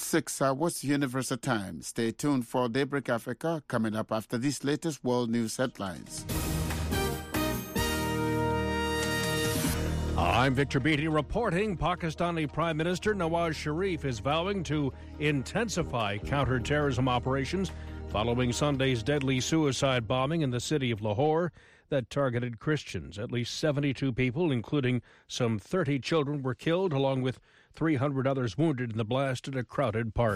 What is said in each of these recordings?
6 hours Universal Time. Stay tuned for Daybreak Africa coming up after these latest world news headlines. I'm Victor Beatty reporting. Pakistani Prime Minister Nawaz Sharif is vowing to intensify counter-terrorism operations following Sunday's deadly suicide bombing in the city of Lahore that targeted Christians. At least 72 people, including some 30 children, were killed, along with 300 others wounded in the blast at a crowded park.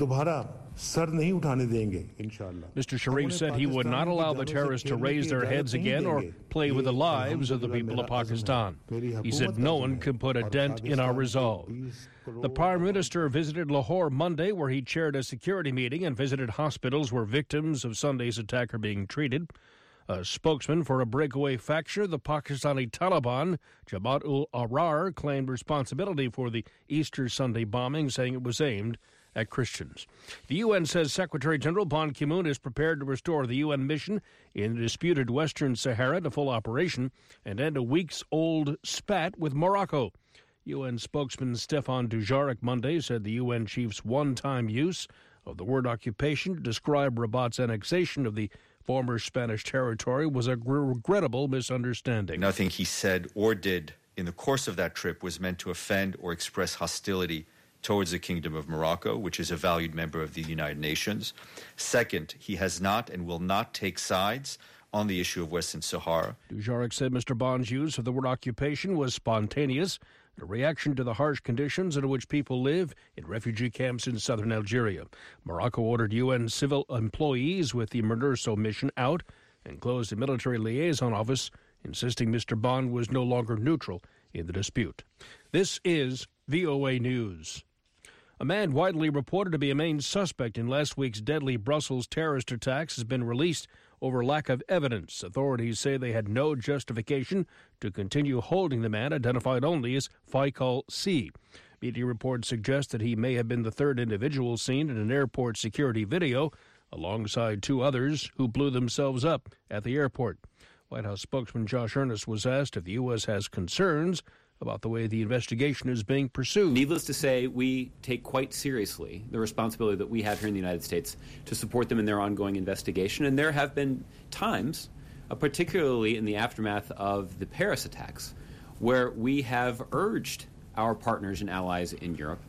Mr. Sharif said he would not allow the terrorists to raise their heads again or play with the lives of the people of Pakistan. He said no one can put a dent in our resolve. The Prime Minister visited Lahore Monday, where he chaired a security meeting and visited hospitals where victims of Sunday's attack are being treated. A spokesman for a breakaway faction, the Pakistani Taliban, Jabhat-ul-Ahrar, claimed responsibility for the Easter Sunday bombing, saying it was aimed at Christians. The UN says Secretary General Ban Ki-moon is prepared to restore the UN mission in the disputed Western Sahara to full operation and end a weeks-old spat with Morocco. UN spokesman Stefan Dujarric Monday said the UN chief's one-time use of the word occupation to describe Rabat's annexation of the former Spanish territory was a regrettable misunderstanding. Nothing he said or did in the course of that trip was meant to offend or express hostility towards the Kingdom of Morocco, which is a valued member of the United Nations. Second, he has not and will not take sides on the issue of Western Sahara. Dujarric said Mr. Bon's use of the word occupation was spontaneous, a reaction to the harsh conditions in which people live in refugee camps in southern Algeria. Morocco ordered UN civil employees with the MINURSO mission out and closed a military liaison office, insisting Mr. Bon was no longer neutral in the dispute. This is VOA News. A man widely reported to be a main suspect in last week's deadly Brussels terrorist attacks has been released over lack of evidence. Authorities say they had no justification to continue holding the man, identified only as Faikal C. Media reports suggest that he may have been the third individual seen in an airport security video, alongside two others who blew themselves up at the airport. White House spokesman Josh Earnest was asked if the U.S. has concerns about the way the investigation is being pursued. Needless to say, we take quite seriously the responsibility that we have here in the United States to support them in their ongoing investigation. And there have been times, particularly in the aftermath of the Paris attacks, where we have urged our partners and allies in Europe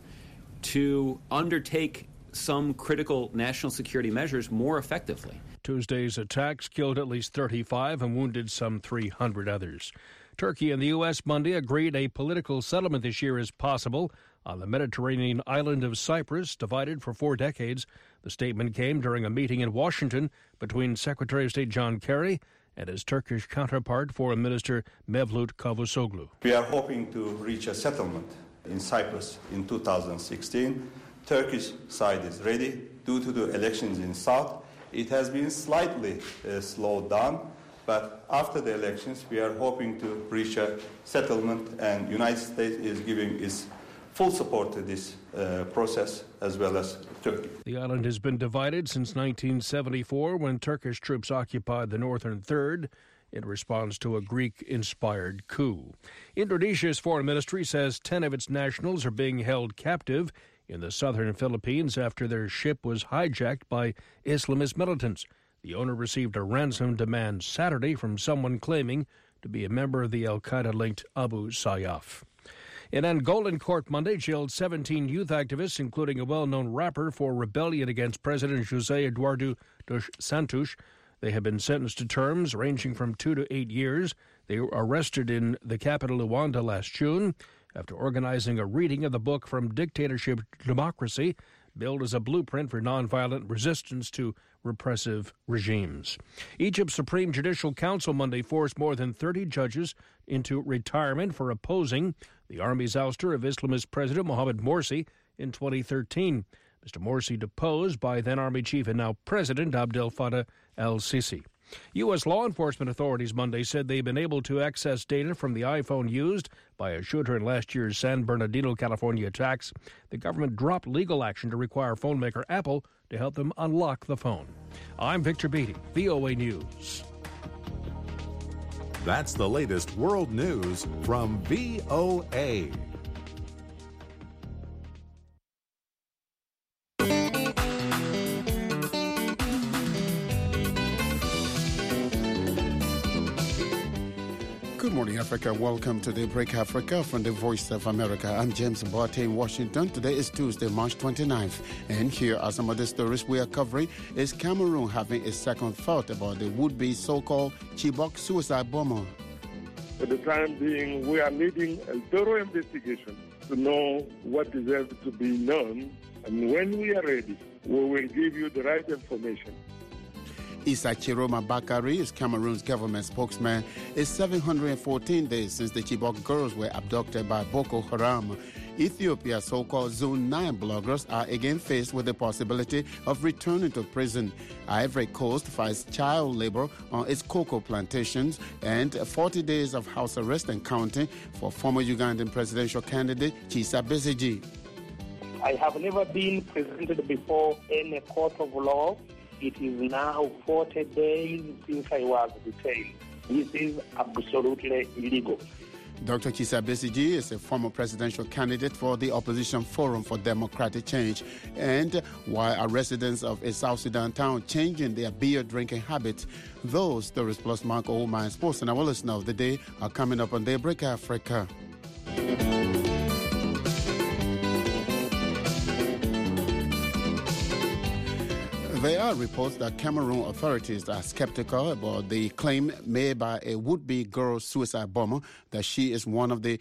to undertake some critical national security measures more effectively. Tuesday's attacks killed at least 35 and wounded some 300 others. Turkey and the U.S. Monday agreed a political settlement this year is possible on the Mediterranean island of Cyprus, divided for 4 decades. The statement came during a meeting in Washington between Secretary of State John Kerry and his Turkish counterpart, Foreign Minister Mevlut Cavusoglu. We are hoping to reach a settlement in Cyprus in 2016. Turkish side is ready. Due to the elections in South, it has been slightly slowed down. But after the elections, we are hoping to reach a settlement, and the United States is giving its full support to this process, as well as Turkey. The island has been divided since 1974, when Turkish troops occupied the northern third in response to a Greek-inspired coup. Indonesia's foreign ministry says 10 of its nationals are being held captive in the southern Philippines after their ship was hijacked by Islamist militants. The owner received a ransom demand Saturday from someone claiming to be a member of the al-Qaeda-linked Abu Sayyaf. An Angolan court Monday jailed 17 youth activists, including a well-known rapper, for rebellion against President José Eduardo dos Santos. They have been sentenced to terms ranging from 2 to 8 years. They were arrested in the capital Luanda last June after organizing a reading of the book From Dictatorship to Democracy, billed as a blueprint for nonviolent resistance to repressive regimes. Egypt's Supreme Judicial Council Monday forced more than 30 judges into retirement for opposing the army's ouster of Islamist President Mohamed Morsi in 2013. Mr. Morsi deposed by then Army Chief and now President Abdel Fattah el-Sisi. U.S. law enforcement authorities Monday said they've been able to access data from the iPhone used by a shooter in last year's San Bernardino, California attacks. The government dropped legal action to require phone maker Apple to help them unlock the phone. I'm Victor Beatty, VOA News. That's the latest world news from VOA. Good morning, Africa. Welcome to Daybreak Africa from the Voice of America. I'm James Boate in Washington. Today is Tuesday, March 29th. And here are some of the stories we are covering. Is Cameroon having a second thought about the would-be so-called Chibok suicide bomber? For the time being, we are leading a thorough investigation to know what deserves to be known. And when we are ready, we will give you the right information. Issa Chiroma Bakari is Cameroon's government spokesman. It's 714 days since the Chibok girls were abducted by Boko Haram. Ethiopia's so-called Zone 9 bloggers are again faced with the possibility of returning to prison. Ivory Coast fights child labor on its cocoa plantations, and 40 days of house arrest and counting for former Ugandan presidential candidate Kizza Besigye. I have never been presented before in a court of law. It is now 40 days since I was detained. This is absolutely illegal. Dr. Kizza Besigye is a former presidential candidate for the Opposition Forum for Democratic Change. And while our residents of a South Sudan town changing their beer drinking habits, those stories plus Mark Oldman Sports and our listener of the day are coming up on Daybreak Africa. There are reports that Cameroon authorities are skeptical about the claim made by a would-be girl suicide bomber that she is one of the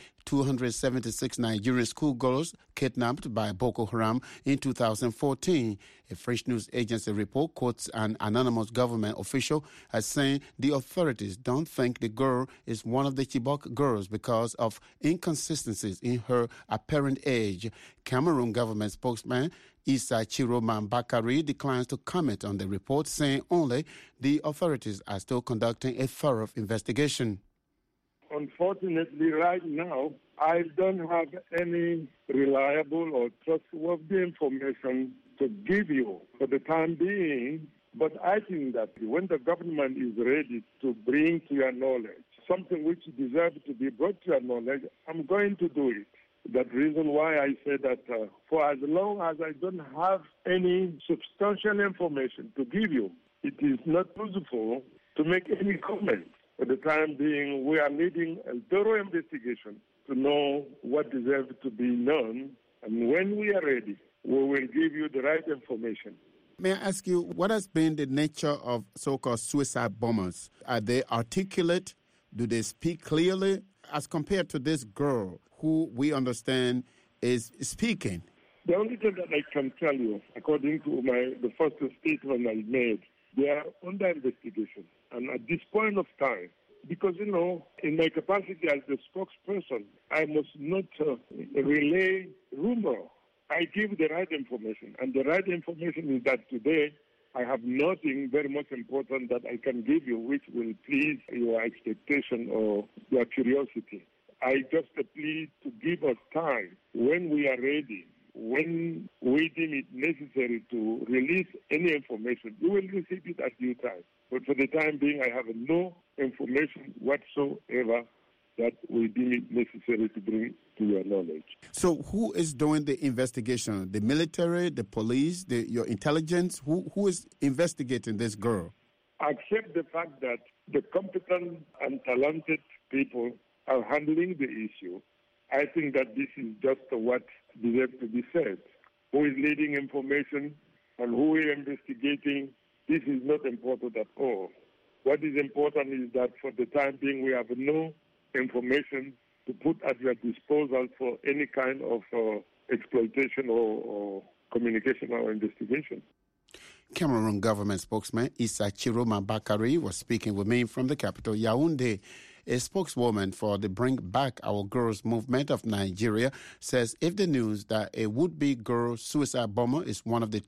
276 Nigerian schoolgirls kidnapped by Boko Haram in 2014. A French news agency report quotes an anonymous government official as saying the authorities don't think the girl is one of the Chibok girls because of inconsistencies in her apparent age. Cameroon government spokesman Issa Chiroma Bakari declines to comment on the report, saying only the authorities are still conducting a thorough investigation. Unfortunately, right now, I don't have any reliable or trustworthy information to give you for the time being, but I think that when the government is ready to bring to your knowledge something which deserves to be brought to your knowledge, I'm going to do it. That reason why I say that for as long as I don't have any substantial information to give you, it is not useful to make any comment. For the time being, we are leading a thorough investigation to know what deserves to be known. And when we are ready, we will give you the right information. May I ask you, what has been the nature of so-called suicide bombers? Are they articulate? Do they speak clearly? As compared to this girl, who we understand is speaking. The only thing that I can tell you, according to the first statement I made, they are under investigation. And at this point of time, because, in my capacity as the spokesperson, I must not relay rumor. I give the right information. And the right information is that today I have nothing very much important that I can give you which will please your expectation or your curiosity. I just plead to give us time when we are ready, when we deem it necessary to release any information. You will receive it at due time. But for the time being, I have no information whatsoever that we deem it necessary to bring to your knowledge. So who is doing the investigation? The military, the police, your intelligence? Who is investigating this girl? Accept the fact that the competent and talented people are handling the issue. I think that this is just what deserves to be said. Who is leading information and who is investigating, this is not important at all. What is important is that for the time being, we have no information to put at your disposal for any kind of exploitation or communication or investigation. Cameroon government spokesman Issa Chiroma Bakari was speaking with me from the capital, Yaoundé. A spokeswoman for the Bring Back Our Girls movement of Nigeria says if the news that a would-be girl suicide bomber is one of the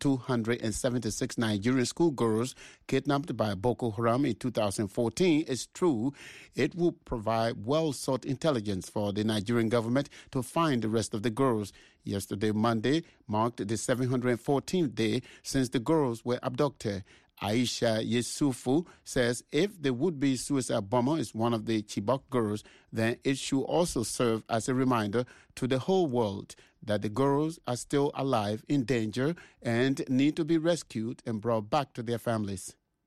276 Nigerian schoolgirls kidnapped by Boko Haram in 2014 is true, it will provide well-sought intelligence for the Nigerian government to find the rest of the girls. Yesterday, Monday, marked the 714th day since the girls were abducted. Aisha Yesufu says if the would-be suicide bomber is one of the Chibok girls, then it should also serve as a reminder to the whole world that the girls are still alive, in danger, and need to be rescued and brought back to their families.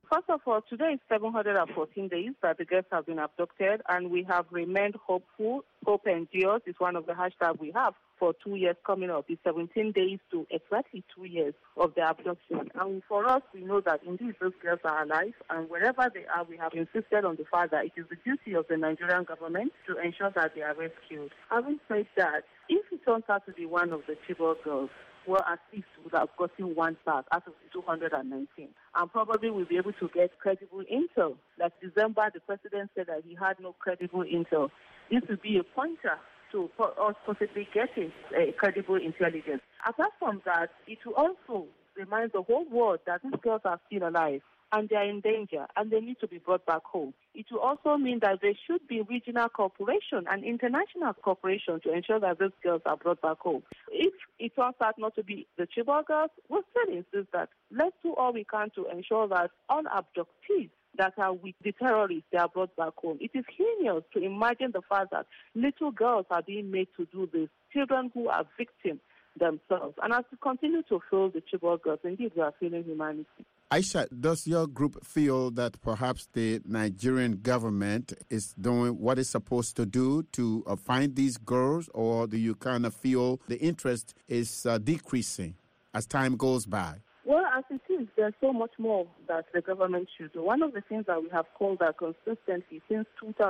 First of all, today is 714 days that the girls have been abducted, and we have remained hopeful. Hope endures is one of the hashtags we have for 2 years coming up. It's 17 days to exactly 2 years of the abduction. And for us, we know that indeed those girls are alive, and wherever they are, we have insisted on the fact that it is the duty of the Nigerian government to ensure that they are rescued. Having said that, if it turns out to be one of the Chibok girls, well, at least we would have gotten one back out of the 219. And probably we'll be able to get credible intel. Like December, the president said that he had no credible intel. This would be a pointer to us possibly getting credible intelligence. Apart from that, it will also remind the whole world that these girls are still alive and they are in danger and they need to be brought back home. It will also mean that there should be regional cooperation and international cooperation to ensure that those girls are brought back home. If it turns out not to be the Chibok girls, we'll still insist that let's do all we can to ensure that all abductees that are with the terrorists, they are brought back home. It is heinous to imagine the fact that little girls are being made to do this, children who are victims themselves. And as we continue to feel the Chibok girls, indeed we are feeling humanity. Aisha, does your group feel that perhaps the Nigerian government is doing what it's supposed to do to find these girls, or do you kind of feel the interest is decreasing as time goes by? Well, as it is, there's so much more that the government should do. One of the things that we have called out consistently since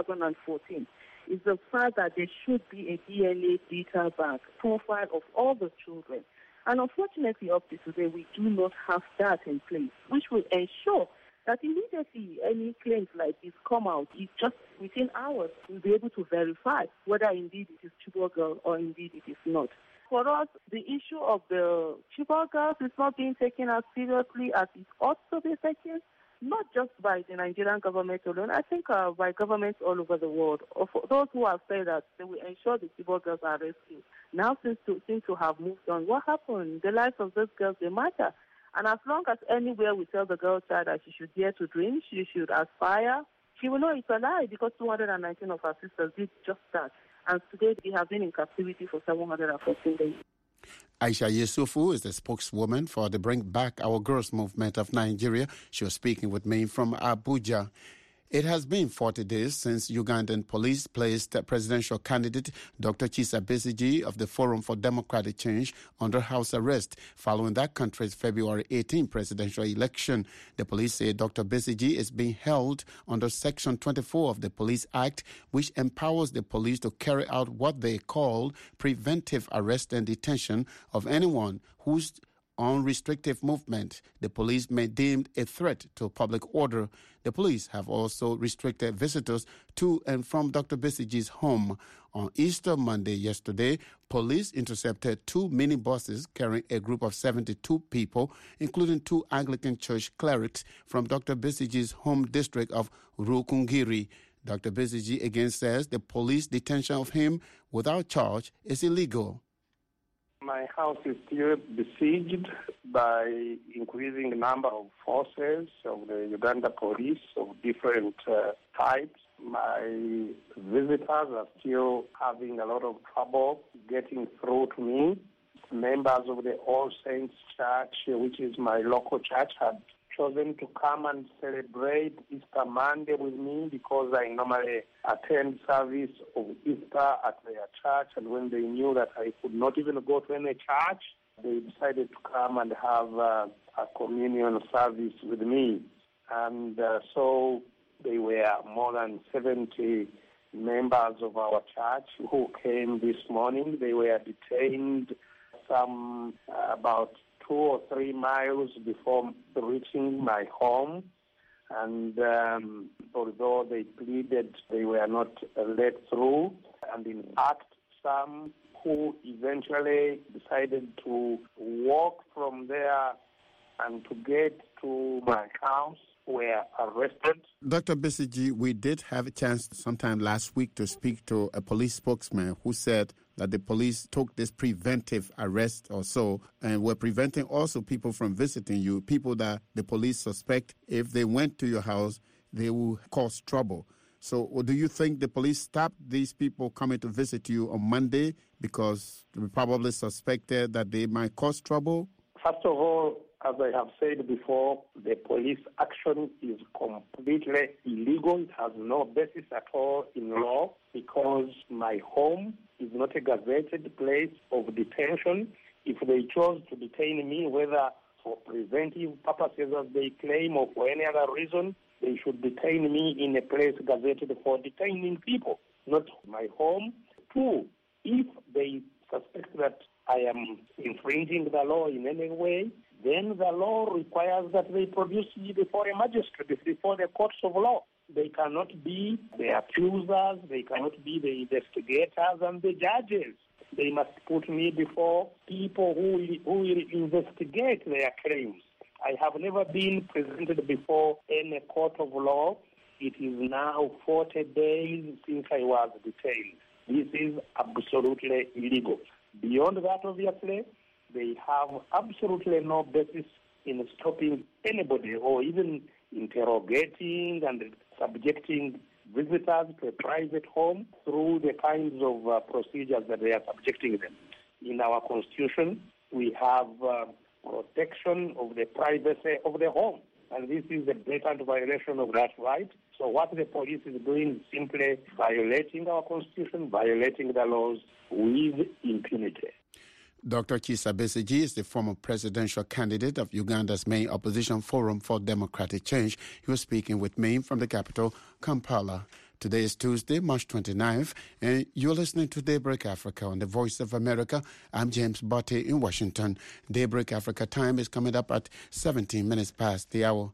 2014 is the fact that there should be a DNA data bank profile of all the children. And unfortunately, up to today, we do not have that in place, which will ensure that immediately any claims like this come out, it's just within hours, we'll be able to verify whether indeed it is Chibok girl or indeed it is not. For us, the issue of the Chibok girls is not being taken as seriously as it ought to be taken, not just by the Nigerian government alone, I think by governments all over the world. Those who have said that they will ensure the Chibok girls are rescued now seem to have moved on. What happened? The lives of those girls, they matter. And as long as anywhere we tell the girl child that she should dare to dream, she should aspire, she will know it's a lie, because 219 of our sisters did just that. And today they have been in captivity for 714 days. Aisha Yesufu is the spokeswoman for the Bring Back Our Girls movement of Nigeria. She was speaking with me from Abuja. It has been 40 days since Ugandan police placed presidential candidate Dr. Kizza Besigye of the Forum for Democratic Change under house arrest following that country's February 18 presidential election. The police say Dr. Besigye is being held under Section 24 of the Police Act, which empowers the police to carry out what they call preventive arrest and detention of anyone whose unrestricted movement the police may deem a threat to public order. The police have also restricted visitors to and from Dr. Besigye's home. On Easter Monday yesterday, police intercepted 2 minibuses carrying a group of 72 people, including 2 Anglican church clerics from Dr. Besigye's home district of Rukungiri. Dr. Besigye again says the police detention of him without charge is illegal. My house is still besieged by increasing number of forces of the Uganda police of different types. My visitors are still having a lot of trouble getting through to me. Members of the All Saints Church, which is my local church, had chosen to come and celebrate Easter Monday with me because I normally attend service of Easter at their church, and when they knew that I could not even go to any church, they decided to come and have a communion service with me. And so they were more than 70 members of our church who came this morning. They were detained some about 2 or 3 miles before reaching my home, and although they pleaded, they were not let through. And in fact, some who eventually decided to walk from there and to get to my house were arrested. Dr. Besigye, we did have a chance sometime last week to speak to a police spokesman who said that the police took this preventive arrest or so and were preventing also people from visiting you, people that the police suspect if they went to your house, they will cause trouble. So do you think the police stopped these people coming to visit you on Monday because they probably suspected that they might cause trouble? First of all, as I have said before, the police action is completely illegal. It has no basis at all in law because my home is not a gazetted place of detention. If they chose to detain me, whether for preventive purposes as they claim or for any other reason, they should detain me in a place gazetted for detaining people, not my home. Two, if they suspect that I am infringing the law in any way, then the law requires that they produce me before a magistrate, before the courts of law. They cannot be the accusers, they cannot be the investigators and the judges. They must put me before people who will investigate their claims. I have never been presented before any court of law. It is now 40 days since I was detained. This is absolutely illegal. Beyond that, obviously, they have absolutely no basis in stopping anybody or even interrogating and subjecting visitors to a private home through the kinds of procedures that they are subjecting them. In our Constitution, we have protection of the privacy of the home, and this is a blatant violation of that right. So what the police is doing is simply violating our Constitution, violating the laws with impunity. Dr. Kizza Besigye is the former presidential candidate of Uganda's main opposition forum for democratic change. He was speaking with me from the capital, Kampala. Today is Tuesday, March 29th, and you're listening to Daybreak Africa on the Voice of America. I'm James Botte in Washington. Daybreak Africa time is coming up at 17 minutes past the hour.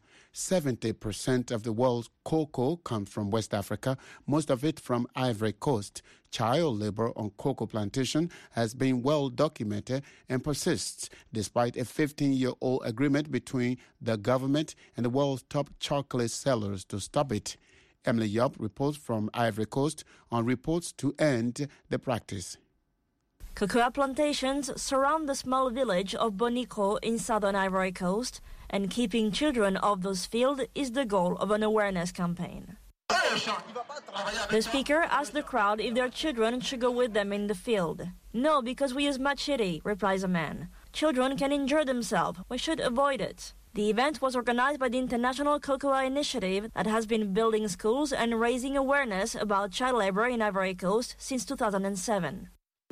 70% of the world's cocoa comes from West Africa, most of it from Ivory Coast. Child labor on cocoa plantation has been well documented and persists despite a 15-year-old agreement between the government and the world's top chocolate sellers to stop it. Emily Yop reports from Ivory Coast on reports to end the practice. Cocoa plantations surround the small village of Bonico in southern Ivory Coast, and keeping children off those fields is the goal of an awareness campaign. The speaker asked the crowd if their children should go with them in the field. No, because we use machete, replies a man. Children can injure themselves. We should avoid it. The event was organized by the International Cocoa Initiative that has been building schools and raising awareness about child labor in Ivory Coast since 2007.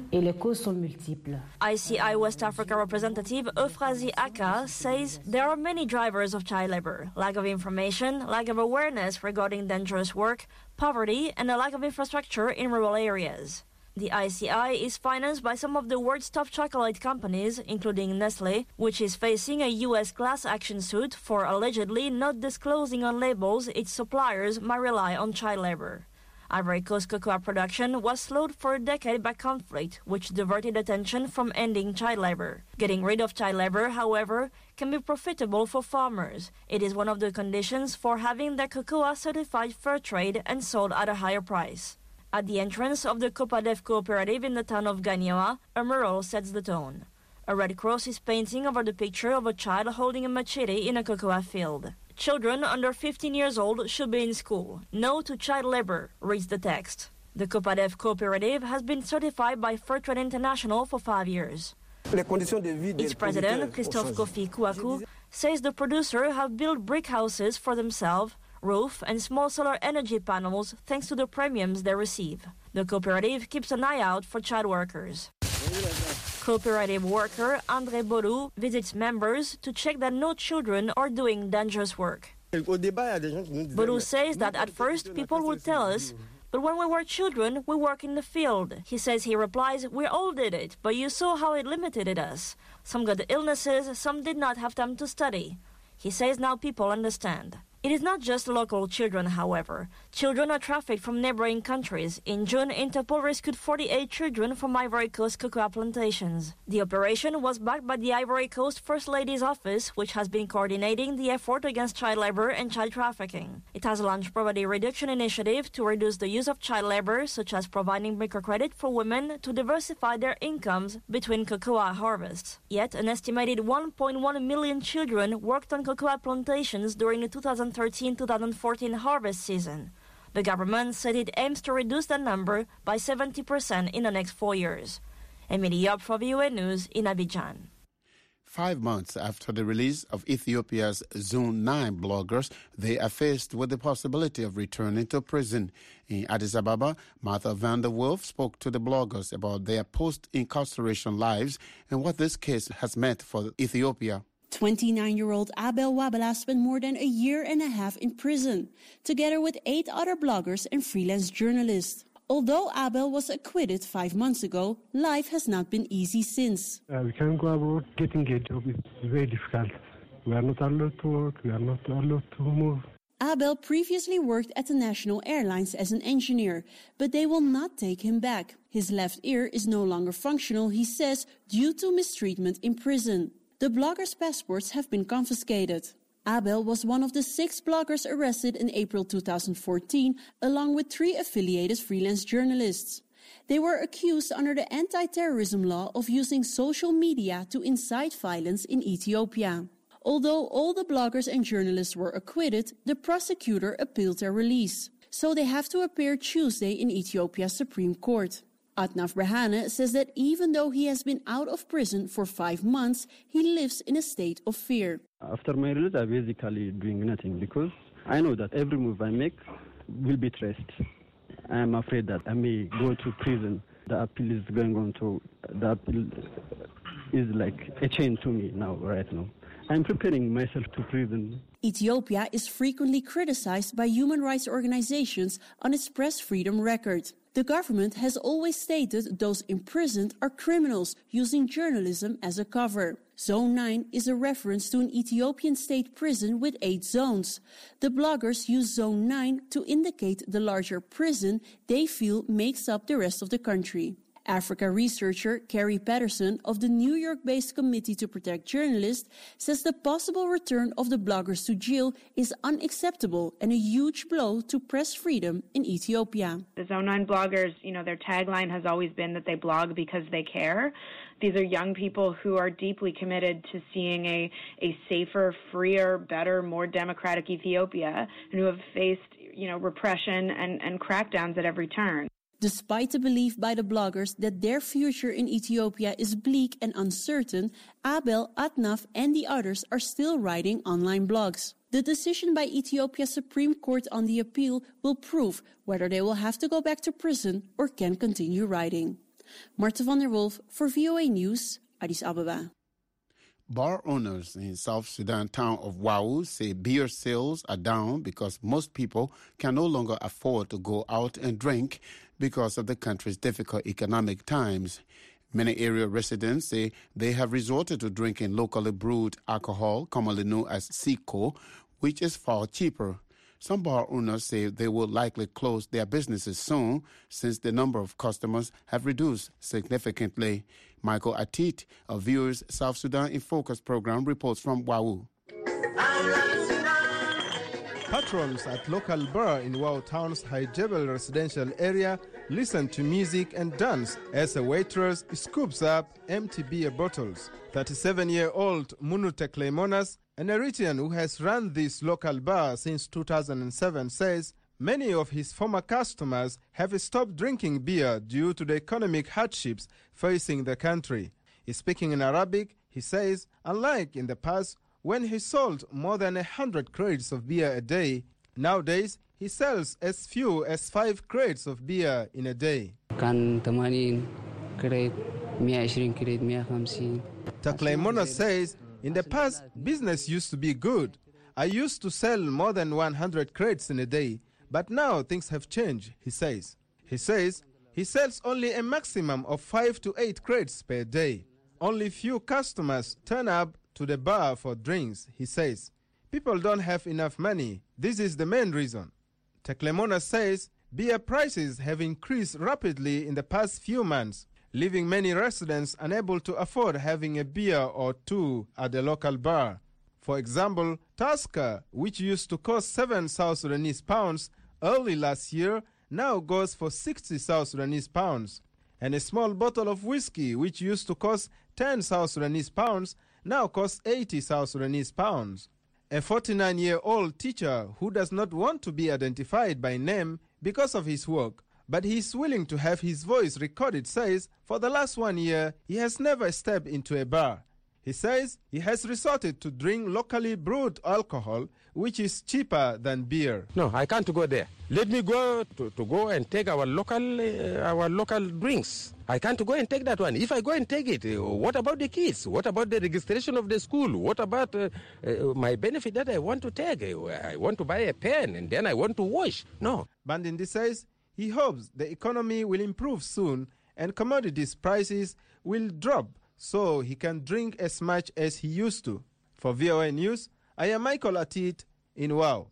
ICI West Africa representative Euphrasie Aka says there are many drivers of child labor: lack of information, lack of awareness regarding dangerous work, poverty, and a lack of infrastructure in rural areas. The ICI is financed by some of the world's top chocolate companies, including Nestle, which is facing a U.S. class action suit for allegedly not disclosing on labels its suppliers might rely on child labor. Ivory Coast cocoa production was slowed for a decade by conflict, which diverted attention from ending child labor. Getting rid of child labor, however, can be profitable for farmers. It is one of the conditions for having their cocoa certified fair trade and sold at a higher price. At the entrance of the Copadef cooperative in the town of Gagnoa, a mural sets the tone. A red cross is painting over the picture of a child holding a machete in a cocoa field. Children under 15 years old should be in school. No to child labor, reads the text. The Copadef cooperative has been certified by Fairtrade International for 5 years. Its president, Christophe Kofi Kouakou, says the producers have built brick houses for themselves, roof and small solar energy panels thanks to the premiums they receive. The cooperative keeps an eye out for child workers. Cooperative worker André Borou visits members to check that no children are doing dangerous work. Borou says that at first people would tell us, but when we were children, we work in the field. He says he replies, we all did it, but you saw how it limited us. Some got illnesses, some did not have time to study. He says now people understand. It is not just local children, however. Children are trafficked from neighboring countries. In June, Interpol rescued 48 children from Ivory Coast cocoa plantations. The operation was backed by the Ivory Coast First Lady's office, which has been coordinating the effort against child labor and child trafficking. It has launched poverty reduction initiative to reduce the use of child labor, such as providing microcredit for women to diversify their incomes between cocoa harvests. Yet, an estimated 1.1 million children worked on cocoa plantations during the 2013-2014 harvest season. The government said it aims to reduce that number by 70% in the next 4 years. Emily Yop for VOA News in Abidjan. 5 months after the release of Ethiopia's Zone 9 bloggers, they are faced with the possibility of returning to prison. In Addis Ababa, Martha van der Wolf spoke to the bloggers about their post-incarceration lives and what this case has meant for Ethiopia. 29-year-old Abel Wabala spent more than a year and a half in prison, together with 8 other bloggers and freelance journalists. Although Abel was acquitted 5 months ago, life has not been easy since. We can't go abroad. Getting a job is very difficult. We are not allowed to work. We are not allowed to move. Abel previously worked at the National Airlines as an engineer, but they will not take him back. His left ear is no longer functional, he says, due to mistreatment in prison. The bloggers' passports have been confiscated. Abel was one of the 6 bloggers arrested in April 2014, along with 3 affiliated freelance journalists. They were accused under the anti-terrorism law of using social media to incite violence in Ethiopia. Although all the bloggers and journalists were acquitted, the prosecutor appealed their release. So they have to appear Tuesday in Ethiopia's Supreme Court. Atnaf Berhane says that even though he has been out of prison for 5 months, he lives in a state of fear. After my release, I'm basically doing nothing because I know that every move I make will be traced. I'm afraid that I may go to prison. The appeal is going on, so the appeal is like a chain to me now, right now. I'm preparing myself to prison. Ethiopia is frequently criticized by human rights organizations on its press freedom record. The government has always stated those imprisoned are criminals using journalism as a cover. Zone 9 is a reference to an Ethiopian state prison with 8 zones. The bloggers use Zone 9 to indicate the larger prison they feel makes up the rest of the country. Africa researcher Carrie Patterson of the New York-based Committee to Protect Journalists says the possible return of the bloggers to jail is unacceptable and a huge blow to press freedom in Ethiopia. The Zone 9 bloggers, their tagline has always been that they blog because they care. These are young people who are deeply committed to seeing a safer, freer, better, more democratic Ethiopia and who have faced, repression and crackdowns at every turn. Despite the belief by the bloggers that their future in Ethiopia is bleak and uncertain, Abel, Atnaf, and the others are still writing online blogs. The decision by Ethiopia's Supreme Court on the appeal will prove whether they will have to go back to prison or can continue writing. Martha van der Wolf for VOA News, Addis Ababa. Bar owners in South Sudan town of Wau say beer sales are down because most people can no longer afford to go out and drink because of the country's difficult economic times. Many area residents say they have resorted to drinking locally brewed alcohol, commonly known as Siko, which is far cheaper. Some bar owners say they will likely close their businesses soon since the number of customers have reduced significantly. Michael Atit of Viewers South Sudan in Focus program reports from Wau. Patrons at local bar in Wau town's High Jebel residential area listen to music and dance as a waitress scoops up empty beer bottles. 37-year-old Munu Teklemonas, an Eritrean who has run this local bar since 2007, says many of his former customers have stopped drinking beer due to the economic hardships facing the country. Speaking in Arabic, he says, unlike in the past, when he sold more than 100 crates of beer a day, nowadays he sells as few as 5 crates of beer in a day. Takleimona says, in the past, business used to be good. I used to sell more than 100 crates in a day, but now things have changed, he says. He says he sells only a maximum of 5 to 8 crates per day. Only few customers turn up to the bar for drinks, he says. People don't have enough money. This is the main reason. Teklemona says beer prices have increased rapidly in the past few months, leaving many residents unable to afford having a beer or two at the local bar. For example, Tusker, which used to cost 7 South Sudanese pounds early last year, now goes for 60 South Sudanese pounds. And a small bottle of whiskey, which used to cost 10 South Sudanese pounds, now costs 80 South Sudanese pounds. A 49-year-old teacher who does not want to be identified by name because of his work, but he is willing to have his voice recorded, says for the last 1 year he has never stepped into a bar. He says he has resorted to drink locally brewed alcohol, which is cheaper than beer. No, I can't go there. Let me go to go and take our local drinks. I can't go and take that one. If I go and take it, what about the kids? What about the registration of the school? What about my benefit that I want to take? I want to buy a pen and then I want to wash. No. Bandindi says he hopes the economy will improve soon and commodities prices will drop so he can drink as much as he used to. For VOA News, I am Michael Atit in Wow.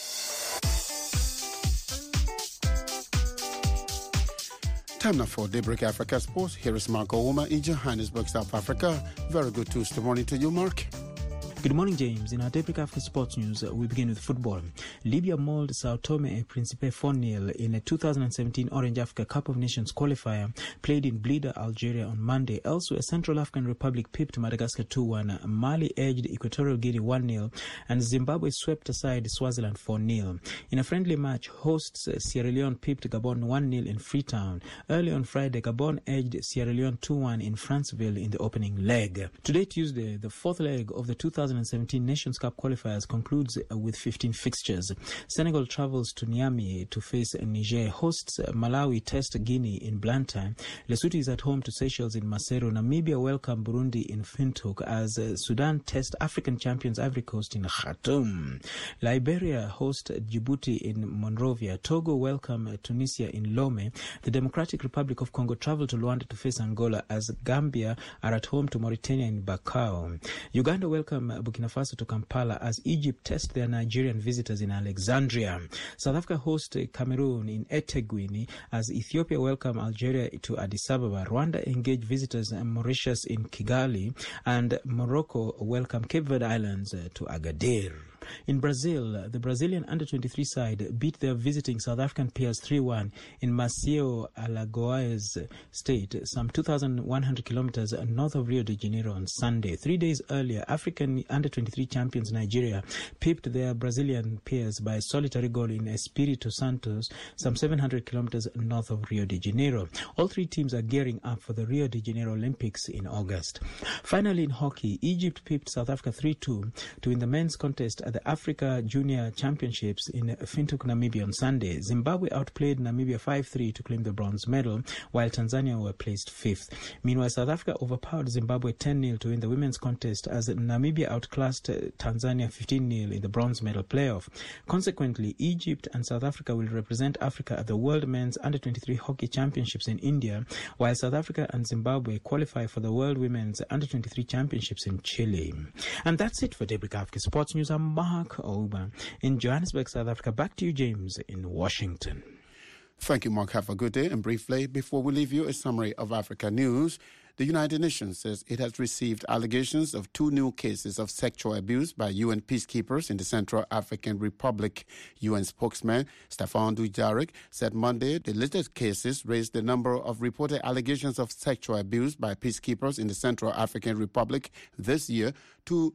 Time now for Daybreak Africa Sports. Here is Mark Ouma in Johannesburg, South Africa. Very good Tuesday morning to you, Mark. Good morning, James. In our Daybreak Africa Sports News, we begin with football. Libya mauled Sao Tome and Principe 4-0 in a 2017 Orange Africa Cup of Nations qualifier played in Blida, Algeria on Monday. Elsewhere, Central African Republic pipped Madagascar 2-1, Mali edged Equatorial Guinea 1-0, and Zimbabwe swept aside Swaziland 4-0. In a friendly match, hosts Sierra Leone pipped Gabon 1-0 in Freetown. Early on Friday, Gabon edged Sierra Leone 2-1 in Franceville in the opening leg. Today, Tuesday, the fourth leg of the 2017 Nations Cup qualifiers concludes with 15 fixtures. Senegal travels to Niamey to face Niger, hosts Malawi test Guinea in Blantyre. Lesotho is at home to Seychelles in Maseru. Namibia welcome Burundi in Windhoek as Sudan test African champions Ivory Coast in Khartoum. Liberia host Djibouti in Monrovia. Togo welcome Tunisia in Lomé. The Democratic Republic of Congo travel to Luanda to face Angola as Gambia are at home to Mauritania in Bakau. Uganda welcome Burkina Faso to Kampala as Egypt test their Nigerian visitors in Alexandria. South Africa host Cameroon in eThekwini as Ethiopia welcome Algeria to Addis Ababa. Rwanda engage visitors Mauritius in Kigali, and Morocco welcome Cape Verde Islands to Agadir. In Brazil, the Brazilian under-23 side beat their visiting South African peers 3-1 in Maceió, Alagoas State, some 2,100 kilometers north of Rio de Janeiro on Sunday. 3 days earlier, African under-23 champions Nigeria pipped their Brazilian peers by a solitary goal in Espírito Santo, some 700 kilometers north of Rio de Janeiro. All three teams are gearing up for the Rio de Janeiro Olympics in August. Finally, in hockey, Egypt pipped South Africa 3-2 to win the men's contest at the Africa Junior Championships in Windhoek, Namibia on Sunday. Zimbabwe outplayed Namibia 5-3 to claim the bronze medal, while Tanzania were placed 5th. Meanwhile, South Africa overpowered Zimbabwe 10-0 to win the women's contest as Namibia outclassed Tanzania 15-0 in the bronze medal playoff. Consequently, Egypt and South Africa will represent Africa at the World Men's Under-23 Hockey Championships in India, while South Africa and Zimbabwe qualify for the World Women's Under-23 Championships in Chile. And that's it for Daybreak Africa Sports News. I'm Mark Oba in Johannesburg, South Africa. Back to you, James, in Washington. Thank you, Mark. Have a good day. And briefly, before we leave you, a summary of Africa news. The United Nations says it has received allegations of 2 new cases of sexual abuse by UN peacekeepers in the Central African Republic. UN spokesman Staffan Dujarric said Monday the latest cases raised the number of reported allegations of sexual abuse by peacekeepers in the Central African Republic this year to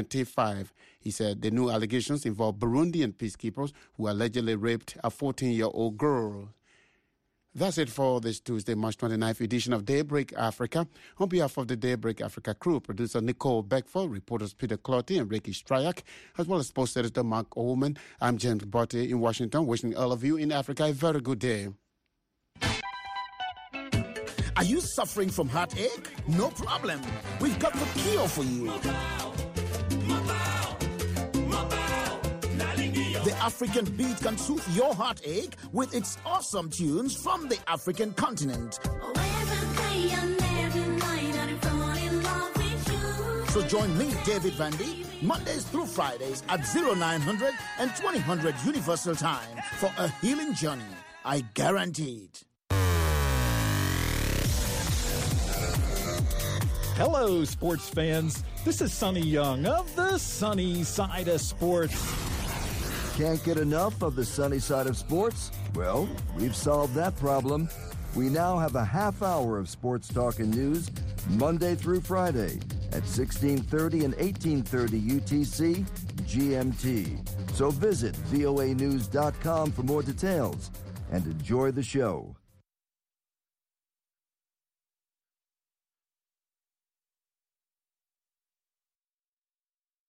25. He said the new allegations involve Burundian peacekeepers who allegedly raped a 14-year-old girl. That's it for this Tuesday, March 29th edition of Daybreak Africa. On behalf of the Daybreak Africa crew, producer Nicole Beckford, reporters Peter Clotty and Ricky Stryak, as well as sports editor Mark Oman, I'm James Botte in Washington, wishing all of you in Africa a very good day. Are you suffering from heartache? No problem. We've got the cure for you. The African beat can soothe your heartache with its awesome tunes from the African continent. So join me, David Vandy, Mondays through Fridays at 0900 and 2000 Universal Time for a healing journey. I guarantee it. Hello, sports fans. This is Sonny Young of the Sunny Side of Sports. Can't get enough of the sunny side of sports? Well, we've solved that problem. We now have a half hour of sports talk and news Monday through Friday at 1630 and 1830 UTC GMT. So visit voanews.com for more details and enjoy the show.